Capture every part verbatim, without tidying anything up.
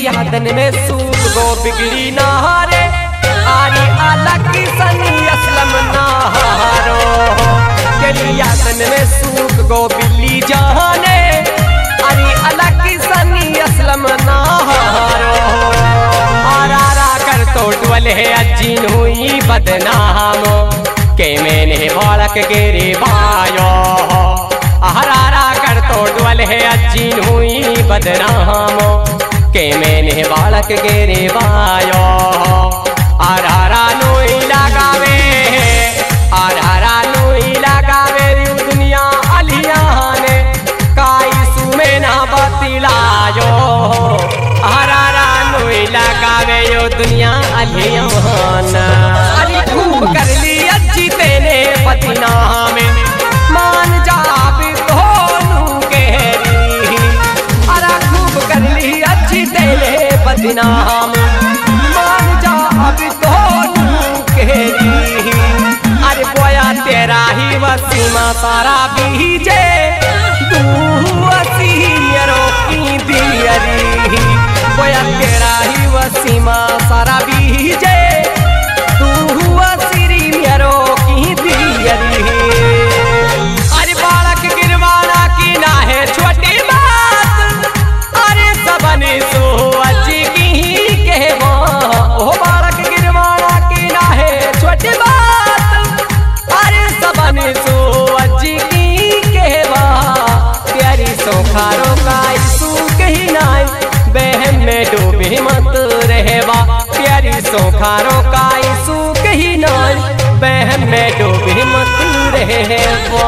यादन में सूत गो बिगड़ी नहारे आरी अलग की सनी असलम नहारो तेरी यादन में सूत गो बिल्ली जाने आरी अलग की सनी असलम नहारो आरा कर तो डुअल है अजीन हुई बदनाम के मैंने बालक गेरे बायो हरारा कर तो डुअल है अजीन हुई बदनाम के मैंने बालक गेरे बायो आरारा नोई लगावे आरारा नोई लगावे दुनिया अलियाने काई सुमे ना बतिलायो आरारा नोई लगावे यो दुनिया अलियाना अरे खूब कर ली अच्छी तेने पतिना में मान जा भी दोनों गहरी अरे खूब कर ली अच्छी तेने पतिना में मान जा भी दोनों गहरी अरे बोया तेरा ही वसीमा सारा बीजे तू वसीयरों की दियरी बोया तेरा ही वसीमा सारा बीजे तू वसीरी मेरो की दियरी अरे बालक गिरवाना की ना है छोटी बात अरे सबने सो अजी की कहवा ओ बालक गिरवाना की ना है छोटी बात अरे सबने सो अजी की कहवा प्यारी सोखारो का इसू कही नाई बहन में डूबे मत रहवा प्यारी सोखारो का इसू कही नाई बहन में डूबे मत रहवा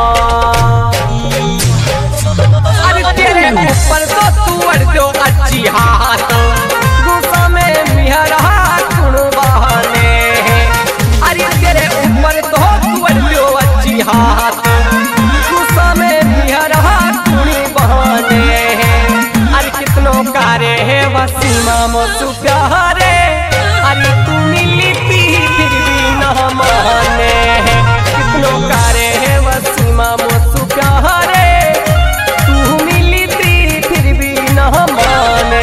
अरे तेरे ऊपर तो तू अड़ दो अच्छी हाथ गुस्सा में मिहरा कुण बहाने अरे तेरे ऊपर तो तू अड़ दो अच्छी हाथ गुस्सा में मिहरा कुण बहाने अरे कितनों कारे है वसीमा मोसु प्यारे अरे तू मिली पी फिर भी न माने कितनों कारे है वसीमा मोसु प्यारे तू मिली पी फिर भी न माने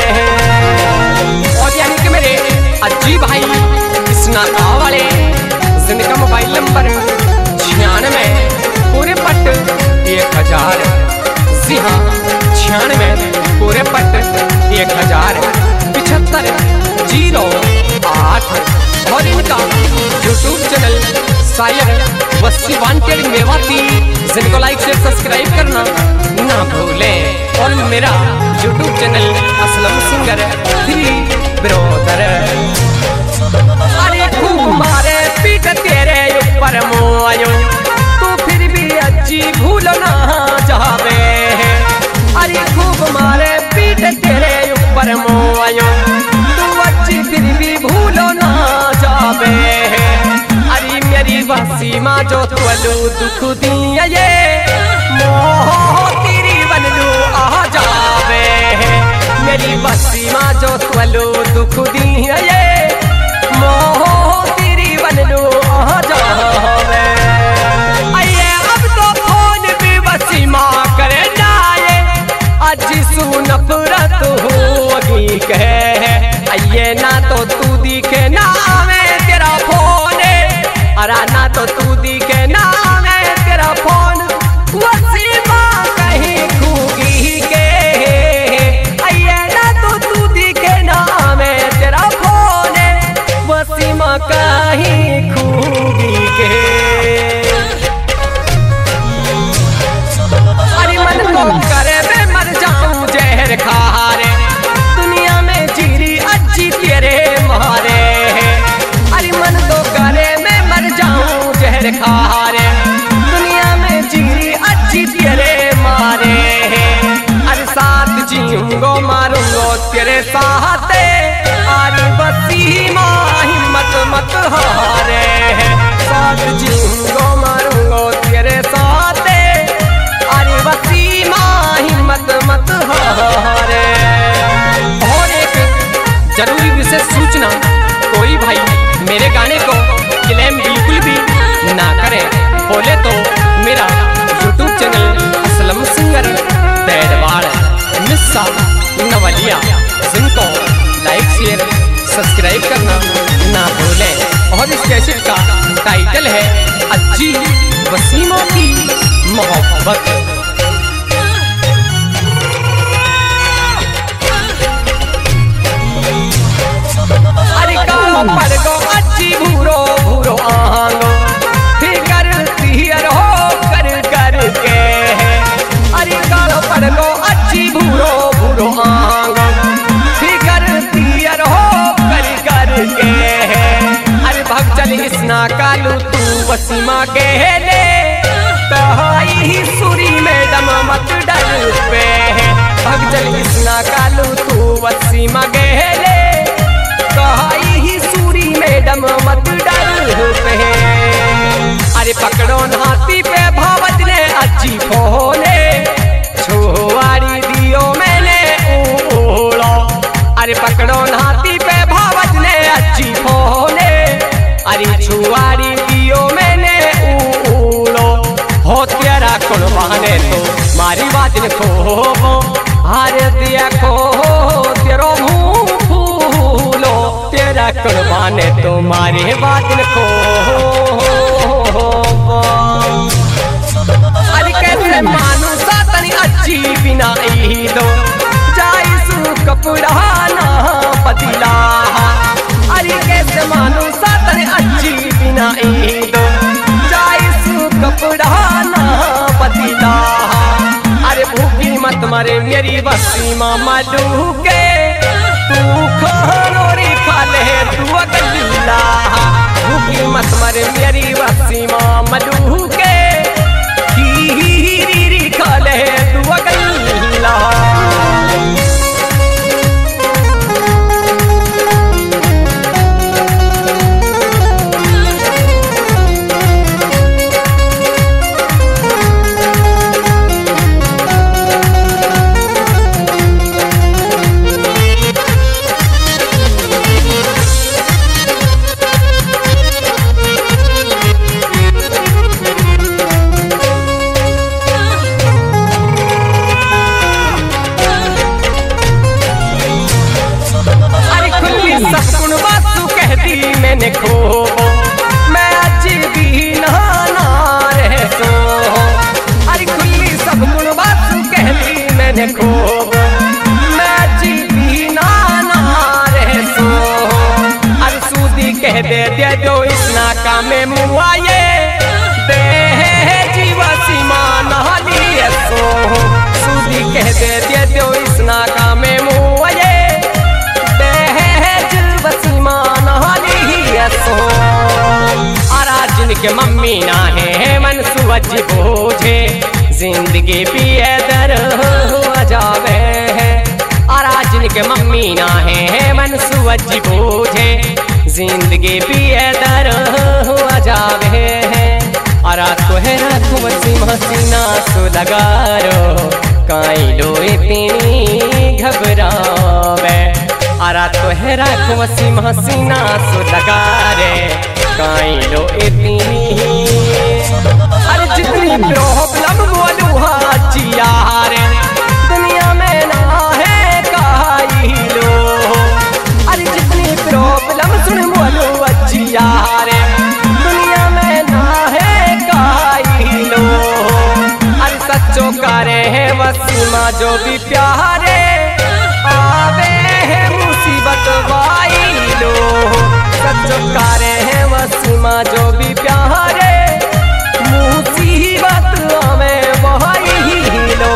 और यानी कि मेरे अजी भाई कृष्णा गाँव वाले जिनका मोबाइल नंबर छियानवे पूरे पट एक हजार जी हाँ छियानवे पूरे पट एक हजार पिछहत्तर जीरो आठ और इनका यूट्यूब चैनल शायर वस्ती वांटेड मेवाती जिनको लाइक शेयर सब्सक्राइब करना ना भूलें और मेरा YouTube channel Aslam singer three brother अरे खूब मारे पीठ तेरे ऊपर मोयो तू फिर भी अच्छी भूल ना जावे अरे खूब मारे पीठ तेरे ऊपर मोयो तू अच्छी फिर भी भूलो ना जावे अरे मेरी वसीमा जो तुलू दुख दिया ये मोह तेरी बनलू आ जावे मेरी वसीमा जो तुलू दुख दिया ये मोह तेरी बनलू आ जावे अये अब तो फोन भी वसीमा करे जाए अजी सू नफरत होगी कहे अये ना तो तू दिखे ना मैं तेरा फोन अरा ना तो तू दिखे ना मैं तेरा फोन वसीमा कहीं खूगी के अये ना तो तू दिखे ना मैं तेरा फोन वसीमा कहीं खूगी के अरे मन को करे मैं मर जाऊं जहर खारे दुनिया में जीरी अच्छी तेरे मारे अरे मन तो करे मैं मर जाऊं जहर खारे दुनिया में जीरी अच्छी तेरे मारे अरे साथ जीऊंगो मारूंगो तेरे साथ अरे वसीमा हिम्मत मत हारे साथ जीऊंगो मारूंगो तेरे साथ अरे वसीमा हिम्मत मत हारे और एक जरूरी विशेष सूचना कोई भाई मेरे गाने को क्लेम बिल्कुल भी ना करे बोले तो मेरा यूट्यूब चैनल असलम सिंगर बैडवाड़ मिस्सा नवलिया जिनको शेयर सब्सक्राइब करना ना भूलें। और इस कैसेट का टाइटल है अच्छी वसीमा की मोहब्बत। अरे कालो पड़ गो अच्छी भूरो भूरो आंगो फिकर तिहर हो कर कर के। अरे कालो पड़ गो अच्छी भूरो भूरो आंगो फिकर तिहर हो कर कर के। अरे भग चल इसना कालू तू वसीमा के ले कहाई सुरी मैडम मत डर पे। भग चल इसना कालू तू वसीमा के ले कहाई ही सूरी मैडम मत डर पे। अरे पकड़ो हाथी पे भावत ने अच्छी फोने छुआरी दियो मैंने ओढ़ो। अरे पकड़ो हाथी पे भावत ने अच्छी फोने अरे छुआरी दियो मैंने ओढ़ो। हो तेरा कौन बहाने तो मारी बात ने खो हारे दिया खो तेरो मुंह फूलो। तेरा कुर्बाने तुम्हारे बात को। अरे कैसे मानू सातनी अच्छी बिना दो जाइसू कपड़ा ना बदला। अरे कैसे मानू सातनी अच्छी बिना दो जाइसू कपड़ा ना बदला। अरे भूखी मत मरे मेरी वसीमा मलू के तू खानोरी खा ले तू अगला। भूखी मत मरे मेरी वसीमा मलू के खीरी खा ले तू अगला। मैंने खो मैं आज भी नहाना रह सो। अरे खुली सब गुण बात कहती मैंने खो मैं आज भी नहाना रह सो। अरे सूदी कह दे दे जो इस नाका में मुआये दे जीवा सीमा नहा लिए सो। सूदी कह दे दे जो इस नाका में मुआये के मम्मी ना है मन सुवज बोझे जिंदगी पिए दर हुआ जावे है। आराजन के मम्मी ना है मन सुवज बोझे जिंदगी पिए दर हुआ जावे है। अरा तो है रात वसीमा सीना सो लगारो काई लो इतनी घबरावे। अरा तो है रात वसीमा सीना सो लगा रे काई लो इतनी। अरे जितनी प्रॉब्लम बोलू अच्छी यार दुनिया में ना है काई लो। अरे जितनी प्रॉब्लम सुन बोलू अच्छी यार दुनिया में ना है काई लो। अरे सच्चो करे है वसीमा जो भी प्यारे आवे है मुसीबत वाई लो। सच्चो करे है वसीमा जो भी प्यारे मुसीबत हमें वही लो।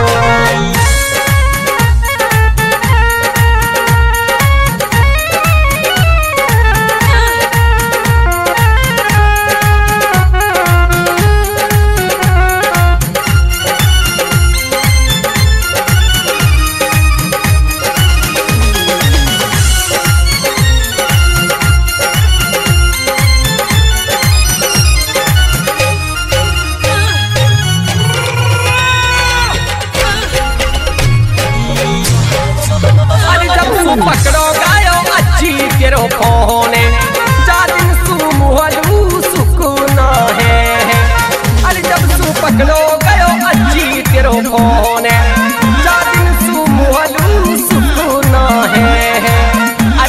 पकड़ो गायो अच्छी तेरो फोने जा दिन सु मुहलू सुकून है। अरे जब सु पकड़ो गायो अच्छी तेरो फोने जा दिन सु मुहलू सुकून है।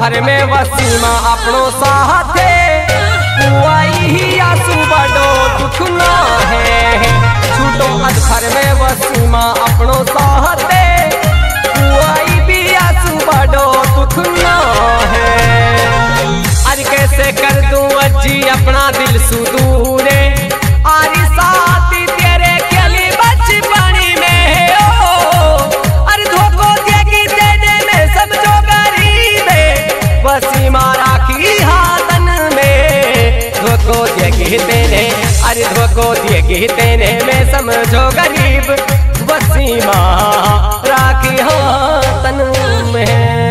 भर में वसीमा अपनों साथे पुआई ही आंसू बड़ो दुख ना है छूटो अध भर में वसीमा अपनों साथे पुआई भी आंसू बड़ो दुख ना है। अरे कैसे कर दूं अजी अपना दिल सुदूरे आरी साथी तेरे केली बचपनी में ओ अरे धोखो देगी देने में समझो गरीब वसीमा राखी हाथन में धोखो देगी देने अरे धोखो देगी देने में समझो गरीब वसीमा राखी हाथन में।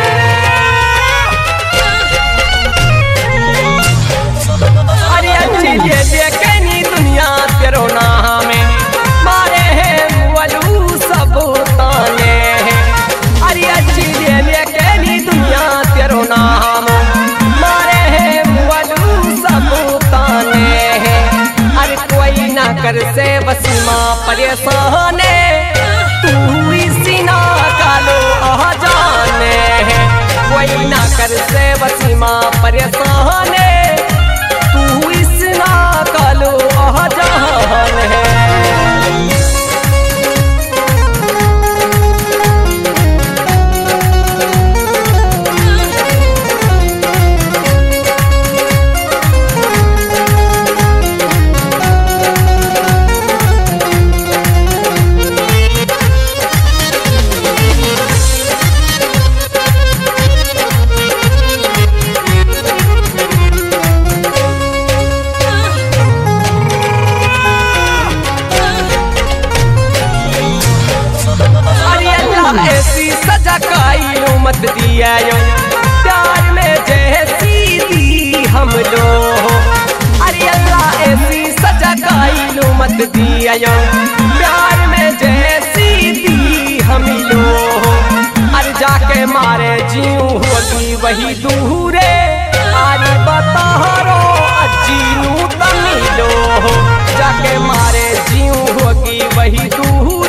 अरे अच्छी ये देखनी दुनिया तेरो नाम मारे है वलू सब ताने अरे अच्छी ये देखनी दुनिया तेरो नाम मारे है वलू सब ताने अरे कोई ना कर से वसीमा परेशान तू इसी ना कालो आ जाने कोई ना कर से वसीमा परेशान तू इस ना कालो आ जान है। ऐसी सजा काइलो मत दिया यो प्यार में जैसी दी हम लोग अरे अल्लाह ऐसी सजा काइलो मत दिया यो प्यार में जैसी दी हम लोग अरे जाके मारे जीव होगी वही दूरे अरे बता रो अजीनू तमिलो जाके मारे जीव होगी वही दूर